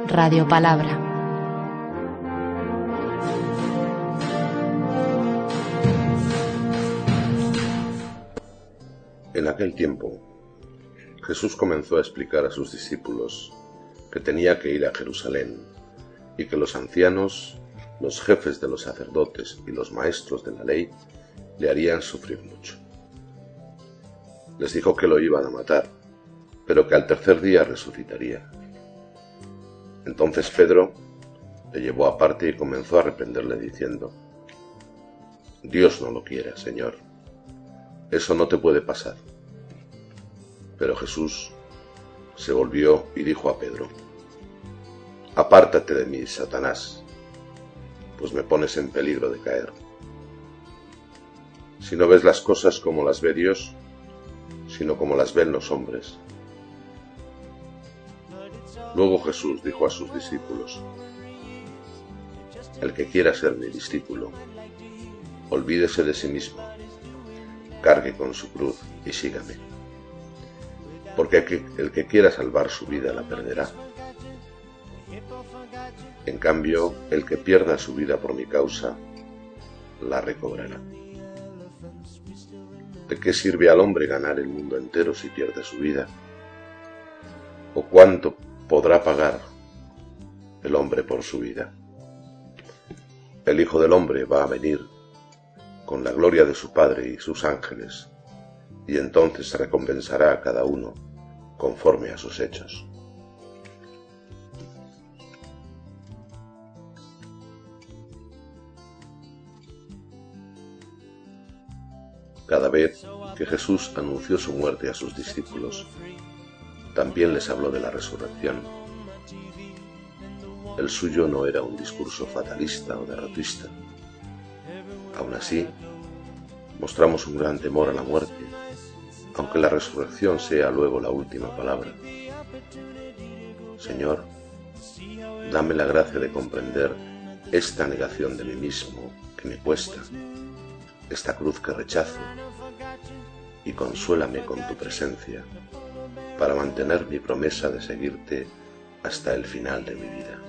Radio Palabra. En aquel tiempo, Jesús comenzó a explicar a sus discípulos que tenía que ir a Jerusalén y que los ancianos, los jefes de los sacerdotes y los maestros de la ley le harían sufrir mucho. Les dijo que lo iban a matar, pero que al tercer día resucitaría. Entonces Pedro le llevó aparte y comenzó a reprenderle diciendo: «Dios no lo quiera, Señor. Eso no te puede pasar». Pero Jesús se volvió y dijo a Pedro: «Apártate de mí, Satanás, pues me pones en peligro de caer. Si no ves las cosas como las ve Dios, sino como las ven los hombres». Luego Jesús dijo a sus discípulos: «El que quiera ser mi discípulo, olvídese de sí mismo, cargue con su cruz y sígame. Porque el que quiera salvar su vida la perderá. En cambio, el que pierda su vida por mi causa, la recobrará. ¿De qué sirve al hombre ganar el mundo entero si pierde su vida? ¿O cuánto podrá pagar el hombre por su vida? El Hijo del Hombre va a venir con la gloria de su Padre y sus ángeles, y entonces recompensará a cada uno conforme a sus hechos». Cada vez que Jesús anunció su muerte a sus discípulos, también les habló de la resurrección. El suyo no era un discurso fatalista o derrotista. Aún así, mostramos un gran temor a la muerte, aunque la resurrección sea luego la última palabra. Señor, dame la gracia de comprender esta negación de mí mismo que me cuesta, esta cruz que rechazo, y consuélame con tu presencia para mantener mi promesa de seguirte hasta el final de mi vida.